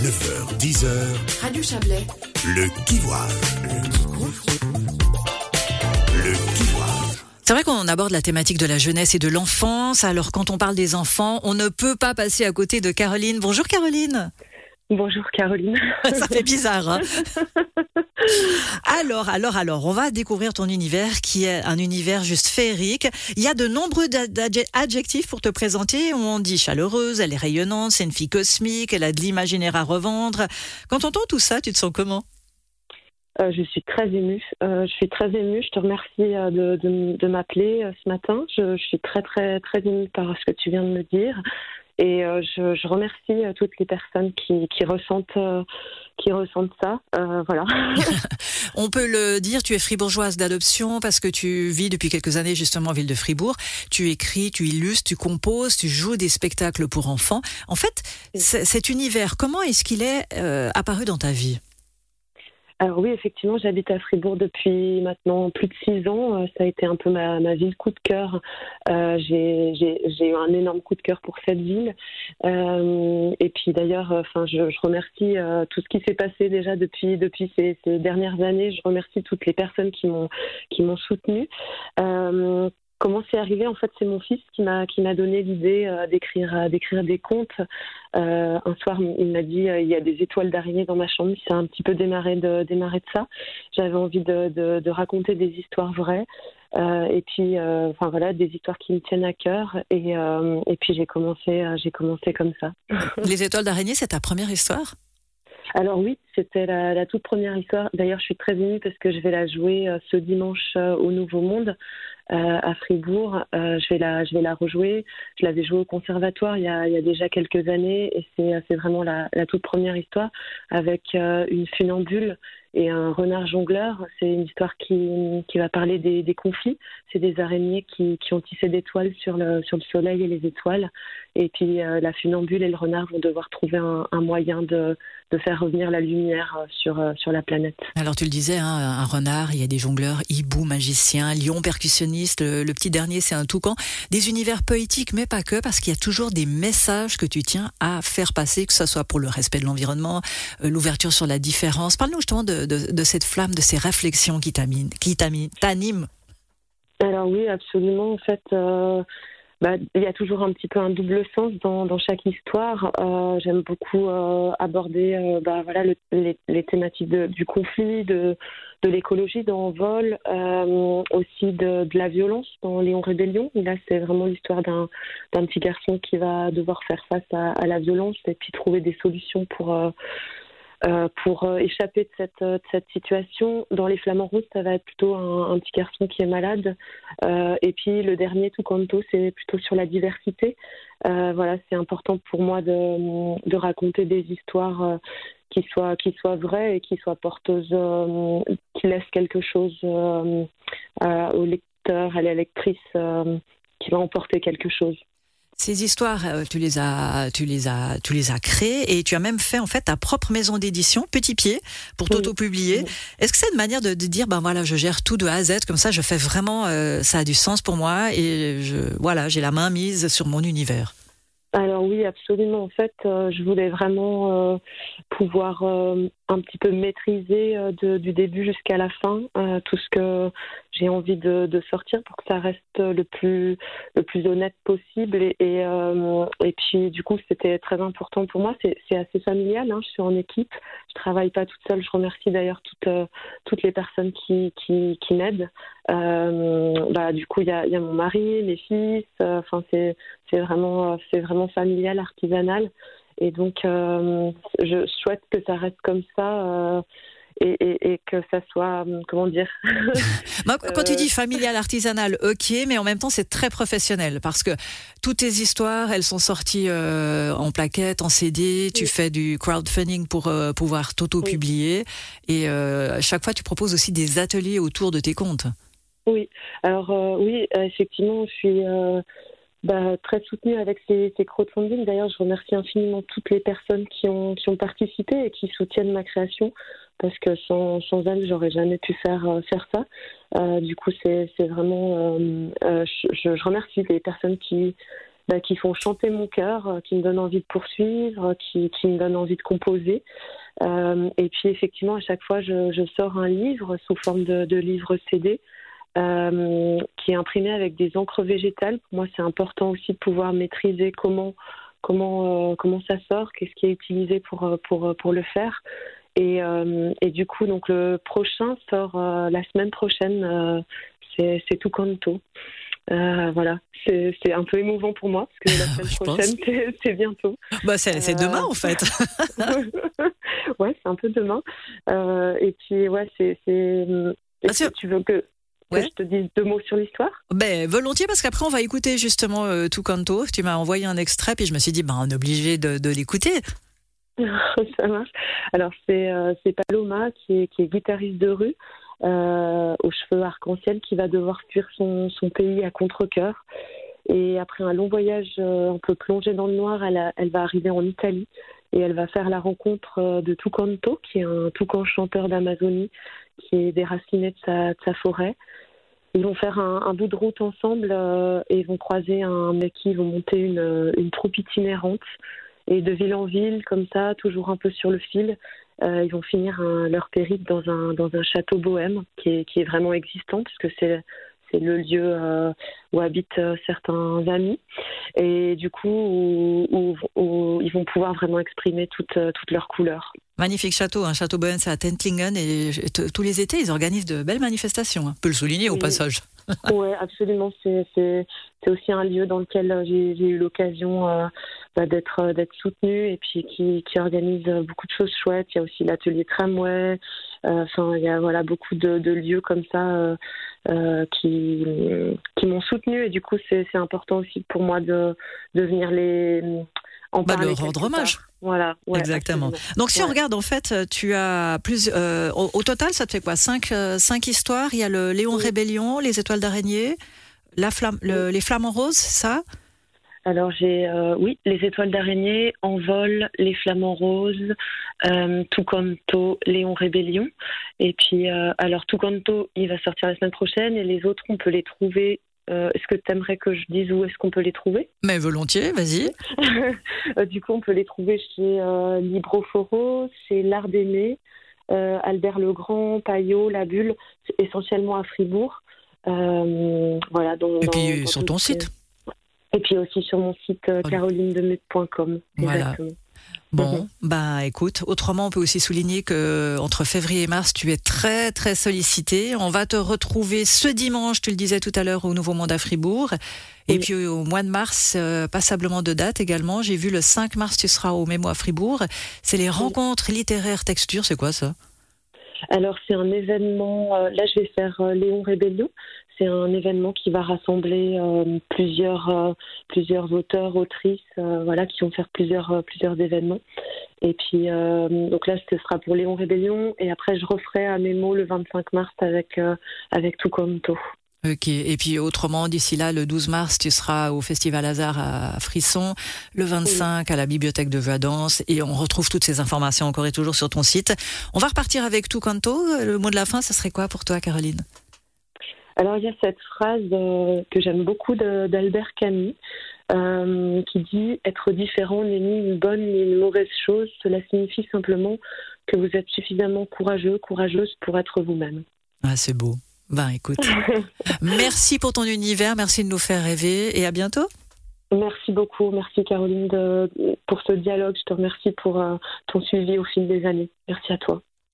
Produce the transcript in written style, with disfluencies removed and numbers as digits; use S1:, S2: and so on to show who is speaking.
S1: 9h, 10h,
S2: Radio Chablais.
S1: le kiwage. Le kiwage.
S3: C'est vrai qu'on aborde la thématique de la jeunesse et de l'enfance. Alors, quand on parle des enfants, on ne peut pas passer à côté de Caroline. Bonjour Caroline.
S4: Bonjour Caroline.
S3: Ça fait bizarre, hein. Alors, on va découvrir ton univers qui est un univers juste féerique. Il y a de nombreux adjectifs pour te présenter. On dit chaleureuse, elle est rayonnante, c'est une fille cosmique, elle a de l'imaginaire à revendre. Quand on entend tout ça, tu te sens comment ?
S4: Je suis très émue. Je te remercie de m'appeler ce matin. Je suis très émue par ce que tu viens de me dire. Et je remercie toutes les personnes qui ressentent ça. Voilà.
S3: On peut le dire, tu es fribourgeoise d'adoption parce que tu vis depuis quelques années justement en ville de Fribourg. Tu écris, tu illustres, tu composes, tu joues des spectacles pour enfants. En fait, cet univers, comment est-ce qu'il est apparu dans ta vie ?
S4: Alors oui, effectivement, j'habite à Fribourg depuis maintenant plus de 6 ans. Ça a été un peu ma ville coup de cœur. J'ai eu un énorme coup de cœur pour cette ville. Et puis d'ailleurs, je remercie tout ce qui s'est passé déjà depuis ces dernières années. Je remercie toutes les personnes qui m'ont soutenue. Comment c'est arrivé ? En fait, c'est mon fils qui m'a donné l'idée d'écrire des contes. Un soir, il m'a dit il y a des étoiles d'araignée dans ma chambre. Ça a un petit peu démarré de ça. J'avais envie de raconter des histoires vraies. Et puis, des histoires qui me tiennent à cœur. Et puis j'ai commencé comme ça.
S3: Les étoiles d'araignée, c'est ta première histoire ?
S4: Alors oui, c'était la toute première histoire. D'ailleurs, je suis très émue parce que je vais la jouer ce dimanche au Nouveau Monde à Fribourg. Je vais la rejouer. Je l'avais jouée au conservatoire il y a déjà quelques années et c'est vraiment la toute première histoire avec une funambule et un renard jongleur. C'est une histoire qui va parler des conflits. C'est des araignées qui ont tissé des toiles sur le soleil et les étoiles. Et puis la funambule et le renard vont devoir trouver un moyen de faire revenir la lumière sur la planète.
S3: Alors tu le disais, hein, un renard, il y a des jongleurs, hibou, magicien, lion, percussionniste, le petit dernier c'est un toucan. Des univers poétiques, mais pas que, parce qu'il y a toujours des messages que tu tiens à faire passer, que ce soit pour le respect de l'environnement, l'ouverture sur la différence. Parle-nous justement de cette flamme, de ces réflexions qui t'animent.
S4: Alors oui, absolument. En fait, il y a toujours un petit peu un double sens dans chaque histoire. J'aime beaucoup aborder les thématiques du conflit, de l'écologie dans Vol, aussi de la violence dans Léon Rébellion. Là, c'est vraiment l'histoire d'un petit garçon qui va devoir faire face à la violence et puis trouver des solutions pour échapper de cette situation. Dans Les Flamants Roses, ça va être plutôt un petit garçon qui est malade. Et puis le dernier, Toucanto, c'est plutôt sur la diversité. C'est important pour moi de raconter des histoires qui soient vraies et qui soient porteuses, qui laissent quelque chose au lecteur, à la lectrice, qui va emporter quelque chose.
S3: Ces histoires, tu les as créées et tu as même fait en fait ta propre maison d'édition, Petit Pied, pour t'auto-publier. Oui. Est-ce que c'est une manière de dire, je gère tout de A à Z, comme ça je fais vraiment, ça a du sens pour moi et j'ai la main mise sur mon univers?
S4: Alors oui, absolument. En fait, je voulais vraiment pouvoir un petit peu maîtriser du début jusqu'à la fin tout ce que j'ai envie de sortir pour que ça reste le plus honnête possible. Et puis, du coup, c'était très important pour moi. C'est assez familial, hein. Je suis en équipe. Je travaille pas toute seule. Je remercie d'ailleurs toutes les personnes qui m'aident. Du coup, il y a mon mari, mes fils. C'est vraiment familial, artisanal. Et donc, je souhaite que ça reste comme ça et que ça soit, comment dire
S3: Quand tu dis familial, artisanal, ok, mais en même temps, c'est très professionnel parce que toutes tes histoires, elles sont sorties en plaquettes, en CD, tu fais du crowdfunding pour pouvoir t'auto-publier et chaque fois, tu proposes aussi des ateliers autour de tes contes.
S4: Oui, alors effectivement, je suis très soutenue avec ces crowdfunding. D'ailleurs, je remercie infiniment toutes les personnes qui ont participé et qui soutiennent ma création, parce que sans elles, j'aurais jamais pu faire ça. Du coup, c'est vraiment... je remercie les personnes qui qui font chanter mon cœur, qui me donnent envie de poursuivre, qui me donnent envie de composer. Et puis effectivement, à chaque fois, je sors un livre sous forme de livre CD qui est imprimé avec des encres végétales. Pour moi, c'est important aussi de pouvoir maîtriser comment ça sort, qu'est-ce qui est utilisé pour le faire. Et du coup, donc le prochain sort la semaine prochaine. C'est Tout Canto. Voilà, c'est un peu émouvant pour moi parce que la semaine prochaine, c'est bientôt.
S3: C'est demain en fait.
S4: Ouais, c'est un peu demain. Et puis, ouais, tu veux que je te dise 2 mots sur l'histoire?
S3: Volontiers, parce qu'après on va écouter justement Tout Canto. Tu m'as envoyé un extrait, puis je me suis dit, on est obligé de l'écouter.
S4: Ça marche. Alors c'est Paloma qui est guitariste de rue, aux cheveux arc-en-ciel, qui va devoir fuir son pays à contre-cœur. Et après un long voyage un peu plongé dans le noir, elle va arriver en Italie et elle va faire la rencontre de Tout Canto, qui est un toucan chanteur d'Amazonie qui est déraciné de sa forêt. Ils vont faire un bout de route ensemble et ils vont croiser un mec qui vont monter une troupe itinérante. Et de ville en ville, comme ça, toujours un peu sur le fil, ils vont finir leur périple dans un château bohème qui est vraiment existant, puisque c'est le lieu où habitent certains amis. Et du coup, où ils vont pouvoir vraiment exprimer toutes leurs couleurs.
S3: Magnifique château, un château bohème, c'est à Tentlingen, et tous les étés, ils organisent de belles manifestations. On peut le souligner au passage.
S4: Oui, absolument. C'est aussi un lieu dans lequel j'ai eu l'occasion d'être soutenue, et puis qui organise beaucoup de choses chouettes. Il y a aussi l'atelier tramway. Il y a beaucoup de lieux comme ça qui m'ont soutenue, et du coup c'est important aussi pour moi de venir en parler.
S3: Le rendre hommage.
S4: Voilà, ouais,
S3: exactement.
S4: Absolument.
S3: Donc si on regarde, en fait, tu as au total, ça te fait quoi, 5 histoires. Il y a le Léon Rébellion, les étoiles d'araignée, les flamants roses, ça?
S4: Alors j'ai les étoiles d'araignée, Envol, les flamants roses, Tout Canto, Léon Rébellion. Et puis alors Tout Canto, il va sortir la semaine prochaine, et les autres on peut les trouver. Est-ce que tu aimerais que je dise où est-ce qu'on peut les trouver?
S3: Mais volontiers, vas-y.
S4: Du coup, on peut les trouver chez Libroforo, chez L'Art d'Aimer, Albert Legrand, Payot, La Bulle, essentiellement à Fribourg. Voilà.
S3: Et puis sur ton site.
S4: Et puis aussi sur mon site carolinedemut.com.
S3: Voilà.
S4: Exactement.
S3: Bon, écoute, autrement on peut aussi souligner que entre février et mars, tu es très très sollicité. On va te retrouver ce dimanche, tu le disais tout à l'heure, au Nouveau Monde à Fribourg. Et puis au mois de mars, passablement de date également. J'ai vu le 5 mars, tu seras au Mémo à Fribourg. C'est les rencontres littéraires textures, c'est quoi ça?
S4: Alors c'est un événement, là je vais faire Léon Rébellion. C'est un événement qui va rassembler plusieurs auteurs, autrices, qui vont faire plusieurs événements. Et puis donc là, ce sera pour Léon Rébellion, et après je referai à Mémo le 25 mars avec Tout Canto.
S3: Ok, et puis autrement, d'ici là, le 12 mars, tu seras au Festival Hasard à Frisson, le 25 à la Bibliothèque de Vuadens, et on retrouve toutes ces informations encore et toujours sur ton site. On va repartir avec Tout Canto. Le mot de la fin, ça serait quoi pour toi, Caroline?
S4: Alors il y a cette phrase que j'aime beaucoup d'Albert Camus qui dit « Être différent n'est ni une bonne ni une mauvaise chose, cela signifie simplement que vous êtes suffisamment courageuse pour être vous-même. »
S3: Ah, c'est beau. Écoute, merci pour ton univers, merci de nous faire rêver, et à bientôt.
S4: Merci beaucoup, merci Caroline pour ce dialogue, je te remercie pour ton suivi au fil des années. Merci à toi.